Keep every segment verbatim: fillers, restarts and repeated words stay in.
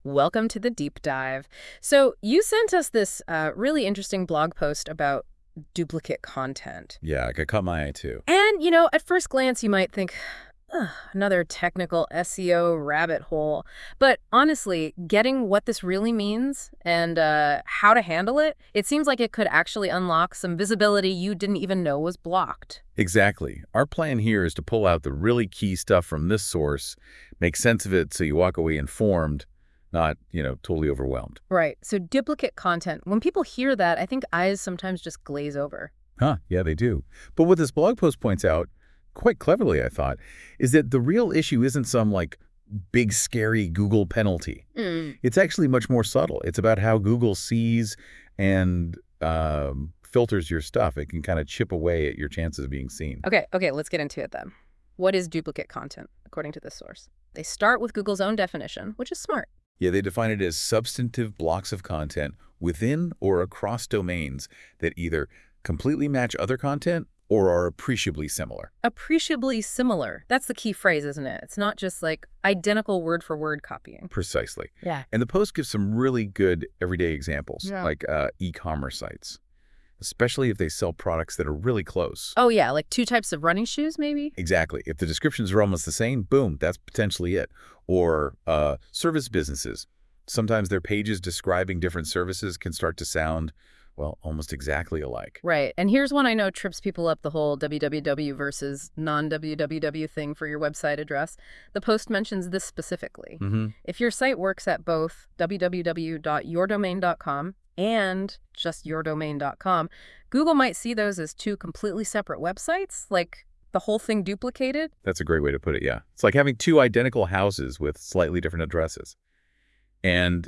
Welcome to the deep dive. So, you sent us this uh, really interesting blog post about duplicate content. Yeah, it caught my eye too. And, you know, at first glance, you might think, "Ugh, another technical S E O rabbit hole." But honestly, getting what this really means and uh, how to handle it, it seems like it could actually unlock some visibility you didn't even know was blocked. Exactly. Our plan here is to pull out the really key stuff from this source, make sense of it so you walk away informed, not, you know, totally overwhelmed. Right. So duplicate content, when people hear that, I think eyes sometimes just glaze over. Huh, yeah, they do. But what this blog post points out, quite cleverly, I thought, is that the real issue isn't some, like, big, scary Google penalty. Mm. It's actually much more subtle. It's about how Google sees and um, filters your stuff. It can kind of chip away at your chances of being seen. Okay, okay, let's get into it then. What is duplicate content, according to this source? They start with Google's own definition, which is smart. Yeah, they define it as substantive blocks of content within or across domains that either completely match other content or are appreciably similar. Appreciably similar. That's the key phrase, isn't it? It's not just like identical word-for-word copying. Precisely. Yeah. And the post gives some really good everyday examples, Yeah. like uh, e-commerce sites, especially if they sell products that are really close. Oh, yeah, like two types of running shoes, maybe? Exactly. If the descriptions are almost the same, boom, that's potentially it. Or uh, service businesses. Sometimes their pages describing different services can start to sound, well, almost exactly alike. Right. And here's one I know trips people up, the whole w w w versus non-w w w thing for your website address. The post mentions this specifically. Mm-hmm. If your site works at both w w w dot your domain dot com and just your domain dot com, Google might see those as two completely separate websites, like the whole thing duplicated. That's a great way to put it, yeah. It's like having two identical houses with slightly different addresses. And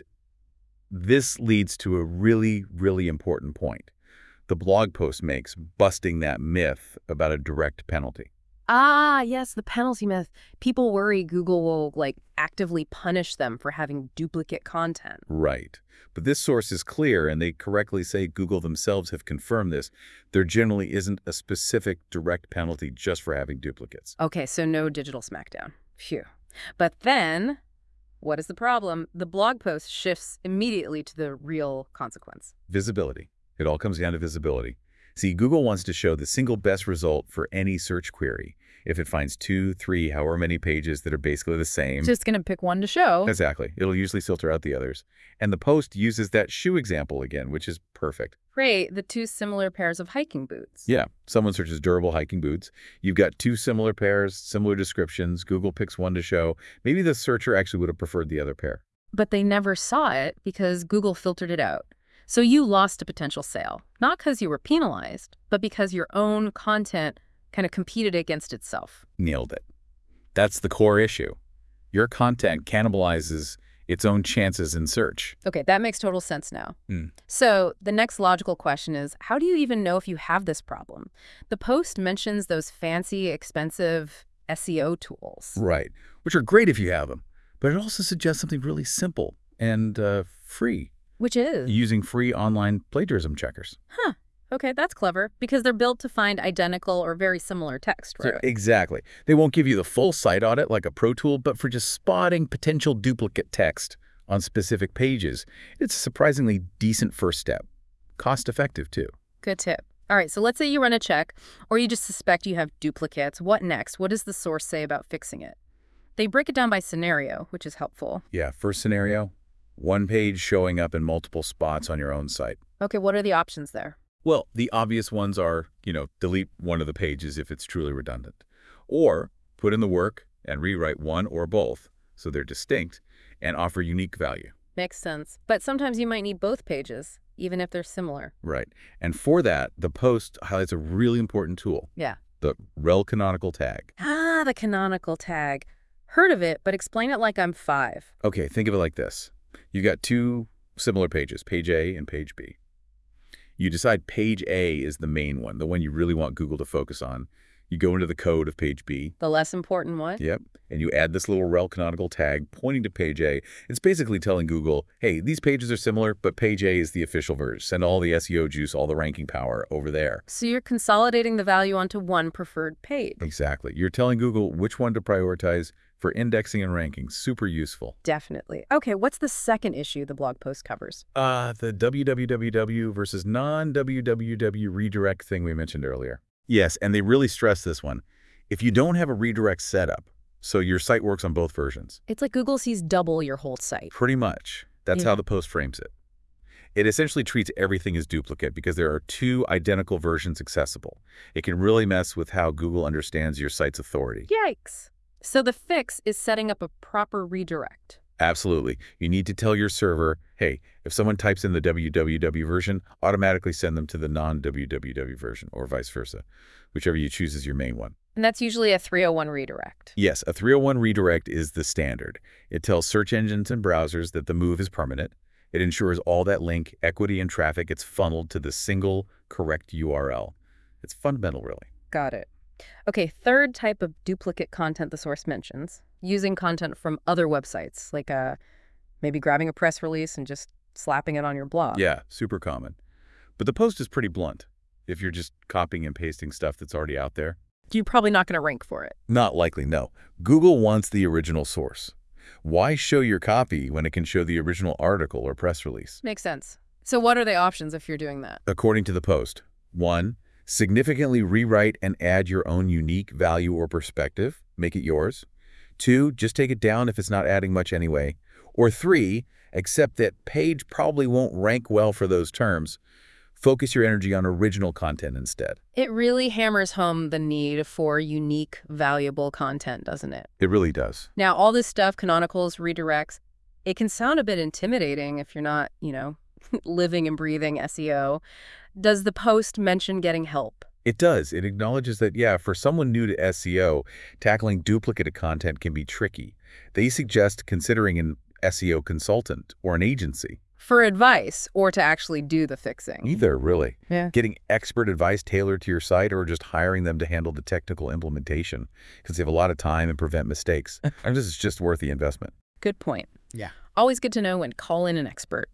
this leads to a really, really important point the blog post makes, busting that myth about a direct penalty. Ah, yes, the penalty myth. People worry Google will, like, actively punish them for having duplicate content. Right. But this source is clear, and they correctly say Google themselves have confirmed this. There generally isn't a specific direct penalty just for having duplicates. Okay, so no digital smackdown. Phew. But then, what is the problem? The blog post shifts immediately to the real consequence. Visibility. It all comes down to visibility. See, Google wants to show the single best result for any search query. If it finds two, three, however many pages that are basically the same. Just going to pick one to show. Exactly. It'll usually filter out the others. And the post uses that shoe example again, which is perfect. Great, the two similar pairs of hiking boots. Yeah. Someone searches durable hiking boots. You've got two similar pairs, similar descriptions. Google picks one to show. Maybe the searcher actually would have preferred the other pair. But they never saw it because Google filtered it out. So you lost a potential sale, not because you were penalized, but because your own content kind of competed against itself. Nailed it. That's the core issue. Your content cannibalizes its own chances in search. Okay, that makes total sense now. Mm. So the next logical question is, how do you even know if you have this problem? The post mentions those fancy, expensive S E O tools. Right, which are great if you have them. But it also suggests something really simple and uh, free. Which is? Using free online plagiarism checkers. Huh. Okay, that's clever, because they're built to find identical or very similar text, right? So, exactly. They won't give you the full site audit like a pro tool, but for just spotting potential duplicate text on specific pages, it's a surprisingly decent first step. Cost-effective, too. Good tip. All right, so let's say you run a check, or you just suspect you have duplicates. What next? What does the source say about fixing it? They break it down by scenario, which is helpful. Yeah, first scenario, one page showing up in multiple spots on your own site. Okay, what are the options there? Well, the obvious ones are, you know, delete one of the pages if it's truly redundant. Or put in the work and rewrite one or both so they're distinct and offer unique value. Makes sense. But sometimes you might need both pages, even if they're similar. Right. And for that, the post highlights a really important tool. Yeah. The rel canonical tag. Ah, the canonical tag. Heard of it, but explain it like I'm five. Okay, think of it like this. You've got two similar pages, page A and page B. You decide page A is the main one, the one you really want Google to focus on. You go into the code of page B. The less important one? Yep. And you add this little rel canonical tag pointing to page A. It's basically telling Google, hey, these pages are similar, but page A is the official version. Send all the S E O juice, all the ranking power over there. So you're consolidating the value onto one preferred page. Exactly. You're telling Google which one to prioritize for indexing and ranking. Super useful. Definitely. Okay, what's the second issue the blog post covers? Uh, the W W W versus non-W W W redirect thing we mentioned earlier. Yes, and they really stress this one. If you don't have a redirect setup, so your site works on both versions. It's like Google sees double your whole site. Pretty much. That's Yeah. how the post frames it. It essentially treats everything as duplicate because there are two identical versions accessible. It can really mess with how Google understands your site's authority. Yikes. So the fix is setting up a proper redirect. Absolutely. You need to tell your server, hey, if someone types in the W W W version, automatically send them to the non-W W W version, or vice versa, whichever you choose as your main one. And that's usually a three oh one redirect. Yes, a three oh one redirect is the standard. It tells search engines and browsers that the move is permanent. It ensures all that link, equity, and traffic gets funneled to the single correct U R L. It's fundamental, really. Got it. Okay, third type of duplicate content the source mentions, using content from other websites, like uh, maybe grabbing a press release and just slapping it on your blog. Yeah, super common. But the post is pretty blunt. If you're just copying and pasting stuff that's already out there, You're probably not going to rank for it. not likely, no. Google wants the original source. Why show your copy when it can show the original article or press release? Makes sense. So what are the options if you're doing that? According to the post, one, significantly rewrite and add your own unique value or perspective. Make it yours. Two, just take it down if it's not adding much anyway. Or three, accept that page probably won't rank well for those terms. Focus your energy on original content instead. It really hammers home the need for unique, valuable content, doesn't it? It really does. Now, all this stuff, canonicals, redirects, it can sound a bit intimidating if you're not, you know, living and breathing S E O. Does the post mention getting help? It does. It acknowledges that, yeah, for someone new to S E O, tackling duplicate content can be tricky. They suggest considering an S E O consultant or an agency. For advice or to actually do the fixing? Either, really. Yeah. Getting expert advice tailored to your site or just hiring them to handle the technical implementation because they have a lot of time and prevent mistakes. And this is just worth the investment. Good point. Yeah. Always good to know when call in an expert.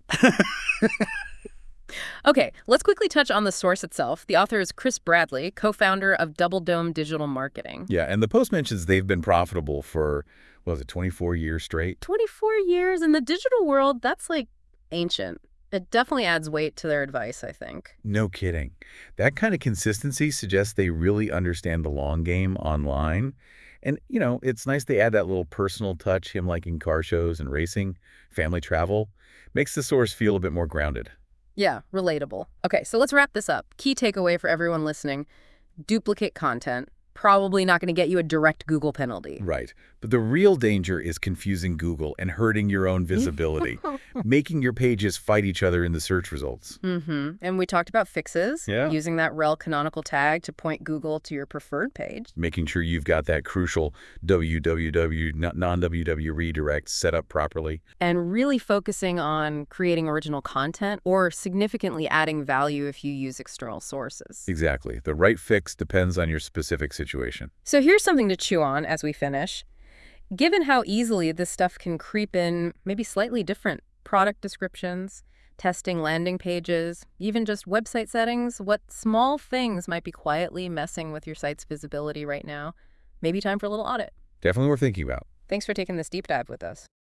Okay, let's quickly touch on the source itself. The author is Chris Bradley, co-founder of Double Dome Digital Marketing. Yeah, and the post mentions they've been profitable for, what was it, twenty-four years straight? twenty-four years in the digital world, that's like ancient. It definitely adds weight to their advice, I think. No kidding. That kind of consistency suggests they really understand the long game online. And, you know, it's nice they add that little personal touch, him liking car shows and racing, family travel. Makes the source feel a bit more grounded. Yeah, relatable. Okay, so let's wrap this up. Key takeaway for everyone listening: duplicate content. Probably not going to get you a direct Google penalty. Right. But the real danger is confusing Google and hurting your own visibility, making your pages fight each other in the search results. Mm-hmm. And we talked about fixes, Yeah. using that rel canonical tag to point Google to your preferred page. Making sure you've got that crucial W W W, non-W W redirect set up properly. And really focusing on creating original content or significantly adding value if you use external sources. Exactly. The right fix depends on your specific situation. So here's something to chew on as we finish. Given how easily this stuff can creep in maybe slightly different product descriptions, testing landing pages, even just website settings, what small things might be quietly messing with your site's visibility right now? Maybe time for a little audit. Definitely worth thinking about. Thanks for taking this deep dive with us.